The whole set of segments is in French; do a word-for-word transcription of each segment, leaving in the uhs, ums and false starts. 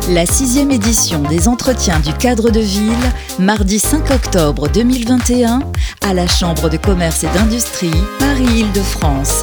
La sixième édition des Entretiens du cadre de ville, mardi cinq octobre deux mille vingt et un, à la Chambre de commerce et d'industrie, Paris-Île-de-France.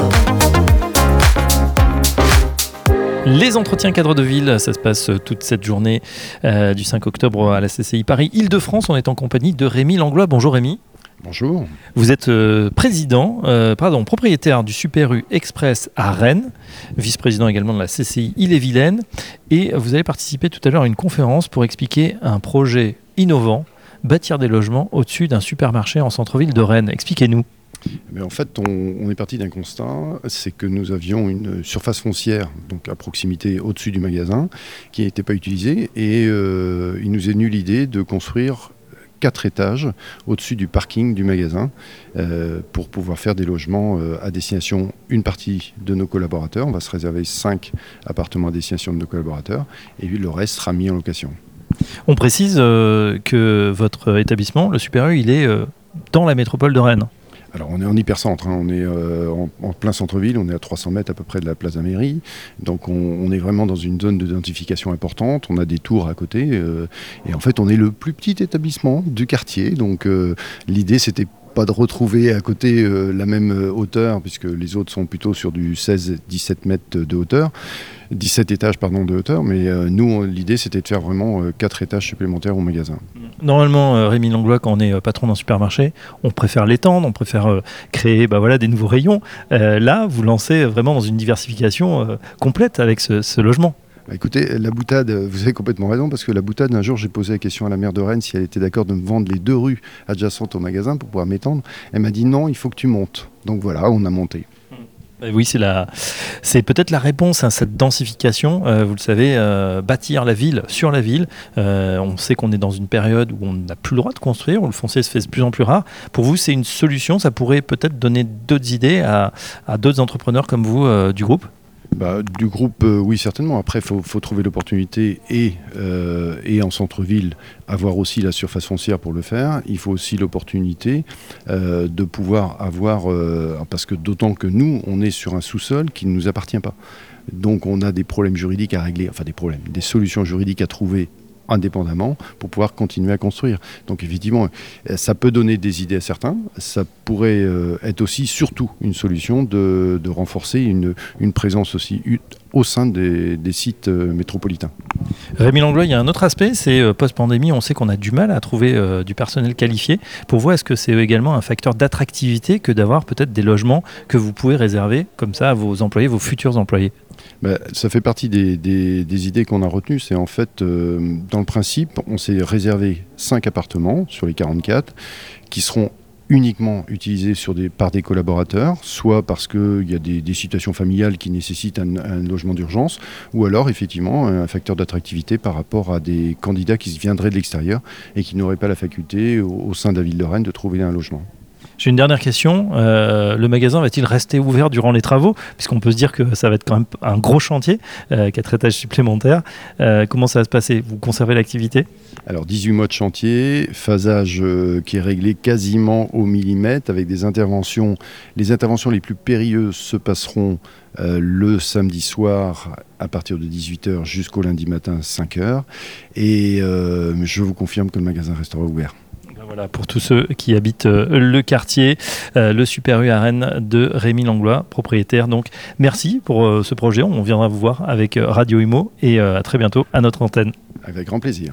Les entretiens cadres de ville, ça se passe toute cette journée euh, du cinq octobre à la C C I Paris-Île-de-France. On est en compagnie de Rémi Langlois. Bonjour Rémi. Bonjour. Vous êtes euh, président, euh, pardon, propriétaire du Super U Express à Rennes, vice-président également de la C C I Ille-et-Vilaine, et vous allez participer tout à l'heure à une conférence pour expliquer un projet innovant, bâtir des logements au-dessus d'un supermarché en centre-ville de Rennes. Expliquez-nous. Mais en fait, on, on est parti d'un constat, c'est que nous avions une surface foncière, donc à proximité au-dessus du magasin, qui n'était pas utilisée, et euh, il nous est venu l'idée de construire quatre étages au-dessus du parking du magasin euh, pour pouvoir faire des logements euh, à destination une partie de nos collaborateurs. On va se réserver cinq appartements à destination de nos collaborateurs et le reste sera mis en location. On précise euh, que votre établissement, le Super U, il est euh, dans la métropole de Rennes. Alors on est en hypercentre, hein. On est euh, en, en plein centre-ville, on est à trois cents mètres à peu près de la place de la mairie, donc on, on est vraiment dans une zone d'identification importante, on a des tours à côté, euh, et en fait on est le plus petit établissement du quartier, donc euh, l'idée c'était pas de retrouver à côté euh, la même hauteur, puisque les autres sont plutôt sur du seize à dix-sept mètres de hauteur, dix-sept étages pardon, de hauteur, mais euh, nous, l'idée c'était de faire vraiment euh, quatre étages supplémentaires au magasin. Normalement, euh, Rémi Langlois, quand on est euh, patron d'un supermarché, on préfère l'étendre, on préfère euh, créer bah, voilà, des nouveaux rayons. Euh, là, vous lancez vraiment dans une diversification euh, complète avec ce, ce logement. Bah écoutez, la boutade, vous avez complètement raison, parce que la boutade, un jour j'ai posé la question à la maire de Rennes si elle était d'accord de me vendre les deux rues adjacentes au magasin pour pouvoir m'étendre. Elle m'a dit non, il faut que tu montes. Donc voilà, on a monté. Oui, c'est, la, c'est peut-être la réponse à cette densification. Euh, vous le savez, euh, bâtir la ville sur la ville. Euh, on sait qu'on est dans une période où on n'a plus le droit de construire, où le foncier se fait de plus en plus rare. Pour vous, c'est une solution. Ça pourrait peut-être donner d'autres idées à, à d'autres entrepreneurs comme vous euh, du groupe ? Bah, du groupe, euh, oui, certainement. Après, il faut, faut trouver l'opportunité et, euh, et en centre-ville, avoir aussi la surface foncière pour le faire. Il faut aussi l'opportunité euh, de pouvoir avoir, euh, parce que d'autant que nous, on est sur un sous-sol qui ne nous appartient pas. Donc, on a des problèmes juridiques à régler, enfin des problèmes, des solutions juridiques à trouver indépendamment pour pouvoir continuer à construire. Donc effectivement, ça peut donner des idées à certains, ça pourrait euh, être aussi surtout une solution de, de renforcer une, une présence aussi u- au sein des, des sites euh, métropolitains. Rémi Langlois, il y a un autre aspect, c'est euh, post-pandémie, on sait qu'on a du mal à trouver euh, du personnel qualifié. Pour vous, est-ce que c'est également un facteur d'attractivité que d'avoir peut-être des logements que vous pouvez réserver comme ça à vos employés, vos futurs employés ? Ben, ça fait partie des, des, des idées qu'on a retenues. C'est en fait, euh, dans le principe, on s'est réservé cinq appartements sur les quarante-quatre qui seront uniquement utilisés sur des, par des collaborateurs, soit parce qu'il y a des, des situations familiales qui nécessitent un, un logement d'urgence, ou alors effectivement un facteur d'attractivité par rapport à des candidats qui viendraient de l'extérieur et qui n'auraient pas la faculté au, au sein de la ville de Rennes de trouver un logement. J'ai une dernière question. Euh, le magasin va-t-il rester ouvert durant les travaux ? Puisqu'on peut se dire que ça va être quand même un gros chantier, euh, quatre étages supplémentaires. Euh, comment ça va se passer ? Vous conservez l'activité ? Alors dix-huit mois de chantier, phasage euh, qui est réglé quasiment au millimètre avec des interventions. Les interventions les plus périlleuses se passeront euh, le samedi soir à partir de dix-huit heures jusqu'au lundi matin cinq heures. Et euh, je vous confirme que le magasin restera ouvert. Voilà, pour tous ceux qui habitent euh, le quartier, euh, le Super U à Rennes de Rémi Langlois, propriétaire. Donc, merci pour euh, ce projet. On viendra vous voir avec euh, Radio Imo et euh, à très bientôt à notre antenne. Avec grand plaisir.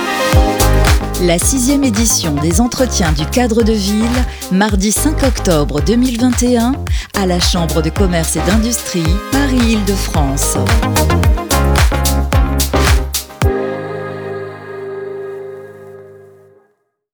La sixième édition des Entretiens du cadre de ville, mardi cinq octobre deux mille vingt et un, à la Chambre de commerce et d'industrie, Paris-Île-de-France.